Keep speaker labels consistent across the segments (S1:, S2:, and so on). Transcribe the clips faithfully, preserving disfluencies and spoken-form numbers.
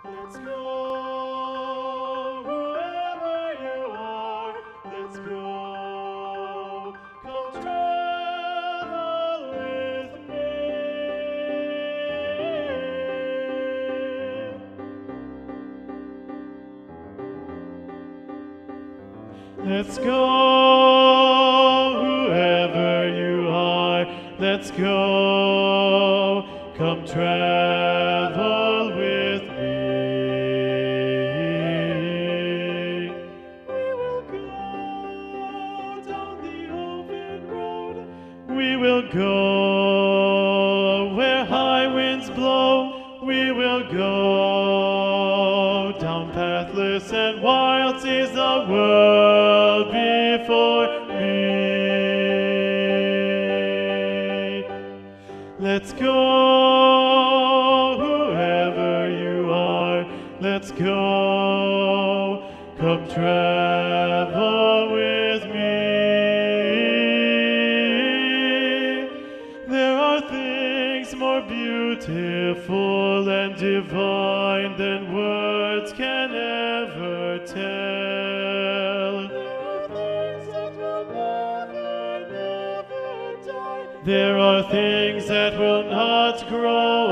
S1: Let's go, whoever you are. Let's go, come travel with me. Let's go, whoever you are. Let's go, come travel with me. We will go down the open road. We will go where high winds blow. We will go down pathless and wild seas, the world before me. Let's go, whoever you are. Let's go, come travel with me. There are things more beautiful and divine than words can ever tell. There are things that will not grow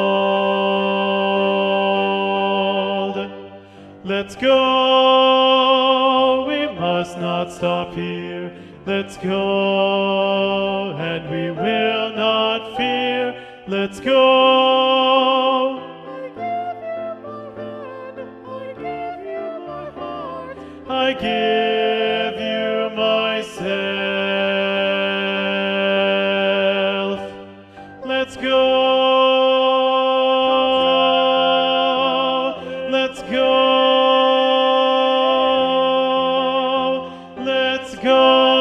S1: old. Let's go, we must not stop here. Let's go, and we will not fear. Let's go. I give you myself. Let's go. Let's go. Let's go.